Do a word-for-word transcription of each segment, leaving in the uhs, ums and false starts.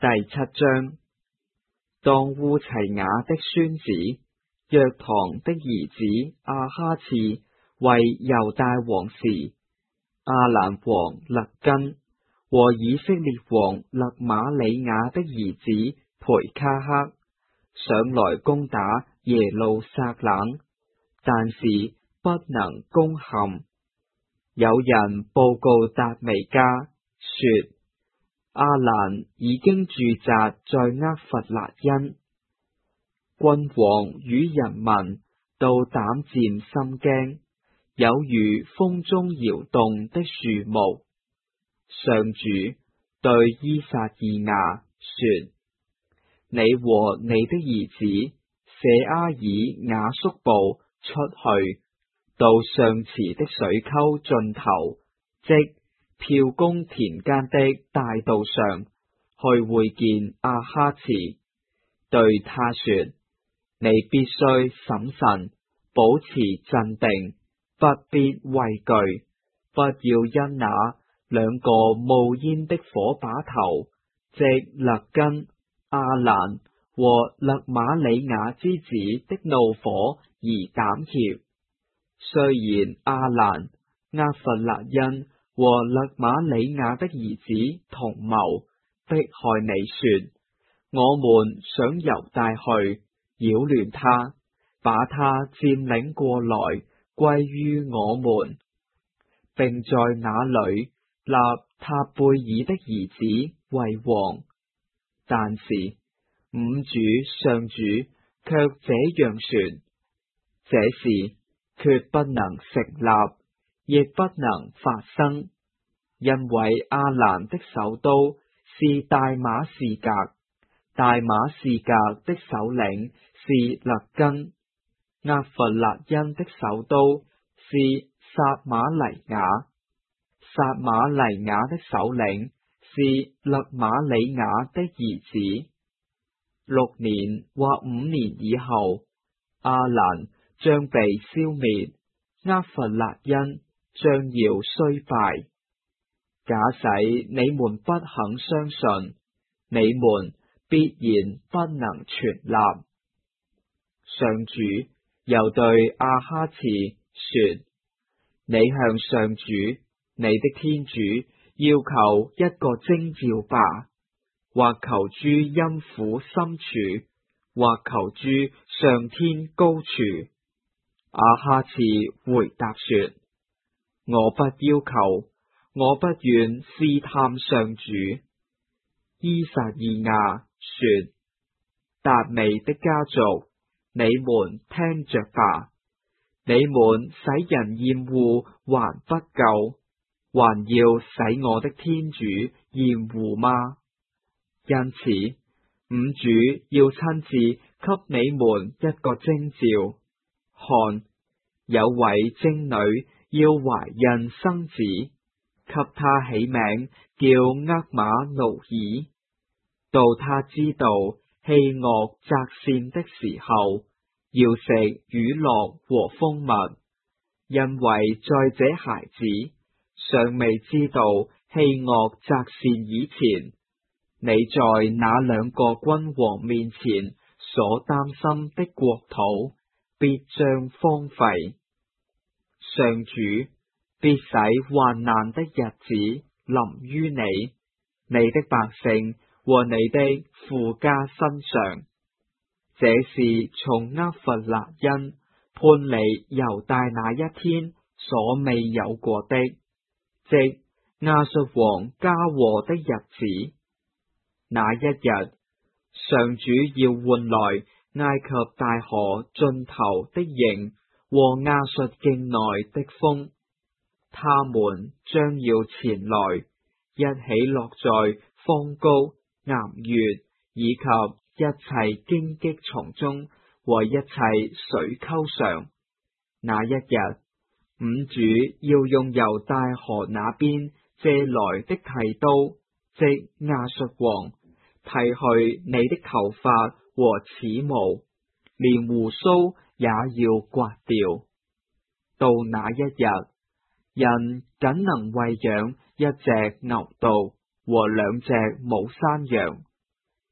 第七章。當烏齊雅的孫子約堂的兒子亞哈次為猶大王時，亞蘭王勒根和以色列王勒瑪里雅的兒子培卡克上來攻打耶路撒冷，但是不能攻陷。有人報告達味家說，亞蘭已經駐紮在厄弗辣因，君王與人民都膽戰心驚，有如風中搖動的樹木。上主對依撒意亞說，你和你的兒子舍阿爾雅叔布出去，到上池的水溝盡頭，即漂公田間的大道上，去會見亞哈次，對他說，你必須審慎，保持鎮定，不必畏懼，不要因那兩個冒煙的火把頭，即勒根、亞蘭和勒瑪里雅之子的怒火而膽怯。雖然亞蘭、厄弗辣因和勒瑪里雅的兒子同謀迫害你說，我們想猶大去擾亂他，把他佔領過來歸於我們，並在那裏立塔貝爾的兒子為王。但是吾主上主卻這樣說，這事決不能成立，亦不能發生，因為亞蘭的首都是大馬士革，大馬士革的首領是勒根，厄弗辣因的首都是撒瑪黎雅，撒瑪黎雅的首領是勒瑪里雅的兒子。六年或五年以後，亞蘭將被消滅，厄弗辣因將要衰敗。假使你們不肯相信，你們必然不能存立。上主又對亞哈次說，你向上主你的天主要求一個徵兆吧，或求諸陰府深處，或求諸上天高處。亞哈次回答說，我不要求，我不願試探上主。依撒意亞說，達味的家族，你們聽着吧，你們使人厭惡還不夠，還要使我的天主厭惡嗎？因此，吾主要親自給你們一個徵兆，看，有位貞女要懷孕生子，給他起名叫厄瑪奴耳。到他知道棄惡擇善的時候，要食乳酪和蜂蜜，因為在這孩子尚未知道棄惡擇善以前，你在那兩個君王面前所擔心的國土必將荒廢。上主必使患難的日子臨於你、你的百姓和你的父家身上。這是從厄弗辣因叛離猶大那一天所未有過的，即亞述王加禍的日子。那一日，上主要喚來埃及大河盡頭的營和亞述境內的風，他們將要前來，一起落在荒高、岩穴以及一切荊棘叢中和一切水溝上。那一日，吾主要用猶大河那邊借來的剃刀，即亞述王，剃去你的頭髮和齒毛，連鬍鬚也要刮掉。到那一日，人僅能餵養一隻牛犢和兩隻母山羊，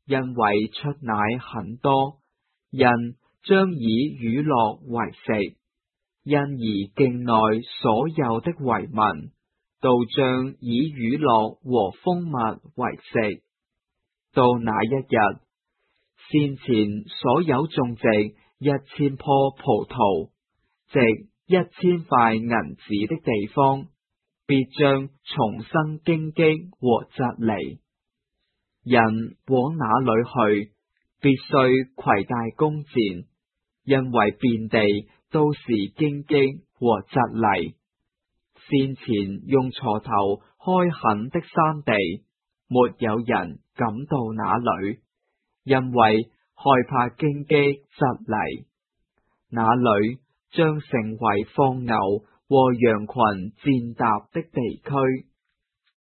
因為出奶很多，人將以乳酪為食，因而境內所有的遺民都將以乳酪和蜂蜜為食。到那一日，先前所有種植一千棵葡萄，值一千塊銀子的地方，必將重生荊棘和蒺藜。人往那裏去，必須攜帶弓箭，因為遍地都是荊棘和蒺藜。先前用鋤頭開墾的山地，沒有人敢到那裏，因為害怕荊棘蒺藜。那裏將成為放牛和羊群踐踏的地區。